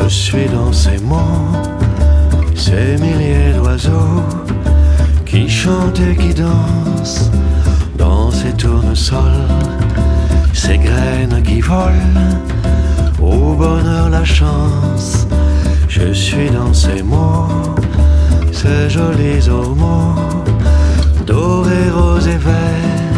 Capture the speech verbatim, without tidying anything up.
Je suis dans ces mots, ces milliers d'oiseaux qui chantent et qui dansent dans ces tournesols, ces graines qui volent, au bonheur la chance. Je suis dans ces mots, ces jolis ormeaux, dorés, roses et verts,